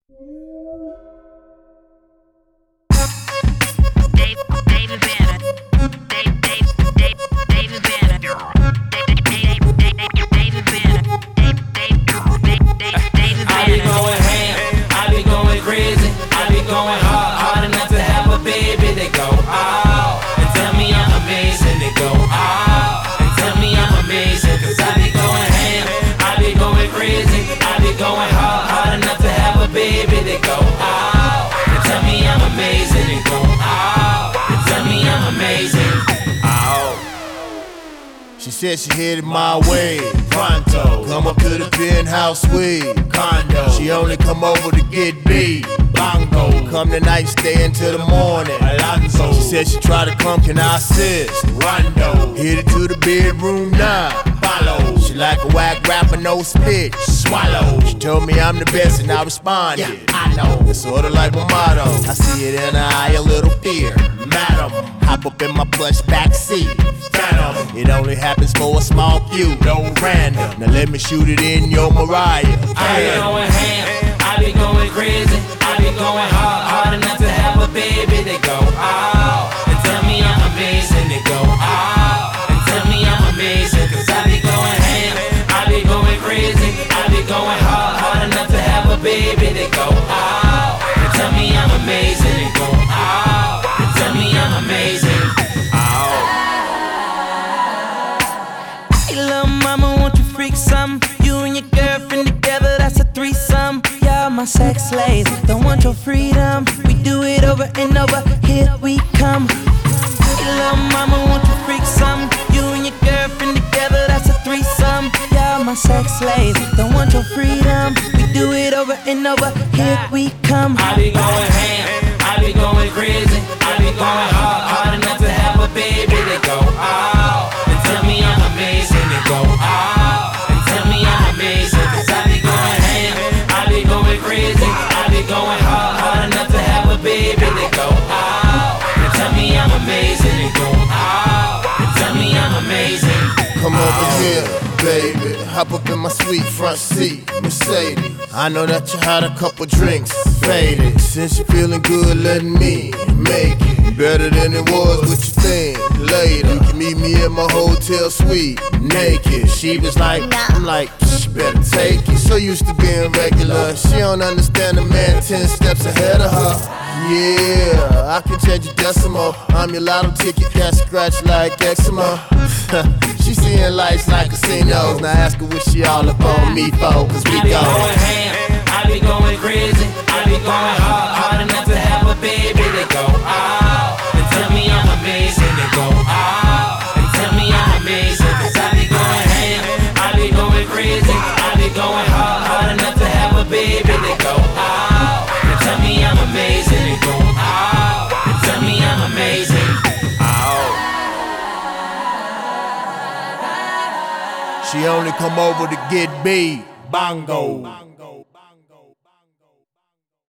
She said she headed my way, pronto. Come up to the penthouse suite, condo. She only come over to get beat, bongo. Come tonight, stay until the morning, Alonzo. She said she tried to come, can I assist? Rondo. Hit it to the bedroom now, follow. She like a whack rapper, no spit, swallow. She told me I'm the best and I responded, yeah, I know. It's sorta like my motto. I see it in her eye, a little fear, madam. Hop up in my plush backseat, phantom. It only happens for a small few, no random. Now let me shoot it in your Mariah. I be going ham, I be going crazy, I be going hard enough to have a baby. They go out and tell me I'm amazing. They go out and tell me I'm amazing. Cause I be going ham, I be going crazy, I be going hard enough to have a baby. They go out and tell me I'm amazing. They go out and tell me I'm amazing. You and your girlfriend together, that's a threesome. Y'all my sex slaves, don't want your freedom. We do it over and over, here we come. Hey little mama, want you freak some? You and your girlfriend together, that's a threesome. Y'all my sex slaves, don't want your freedom. We do it over and over, here we come. I be going ham, I be going crazy, I be going hard enough to have a baby. They go out and tell me I'm amazing. They go out. Going hard enough to have a baby. They go out and tell me I'm amazing. They go out and tell me I'm amazing. Come over here, baby. Hop up in my sweet front seat, Mercedes. I know that you had a couple drinks, faded. Since you're feeling good, let me make it better than it was. What you think? Later, you can meet me in my hotel suite, naked. She was like, I'm like, she better take it. So used to being regular, she don't understand a man 10 steps ahead of her. Yeah, I can change your decimal. I'm your lotto ticket, got scratch like eczema. She seeing lights like casinos. Now ask her what she all up on me for, cause we I be going ham, I be going crazy, I be going hard enough to have a baby. They go out and tell me I'm amazing. They go out and tell me I'm amazing. Cause I be going ham, I be going crazy, I be going hard enough to have a baby. They go out and tell me I'm amazing. They go out and tell me I'm amazing. She only come over to get beat, bongo.